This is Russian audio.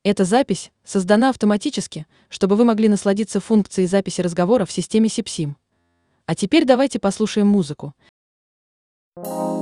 Эта запись создана автоматически, чтобы вы могли насладиться функцией записи разговора в системе SIP-SIM. А теперь давайте послушаем музыку.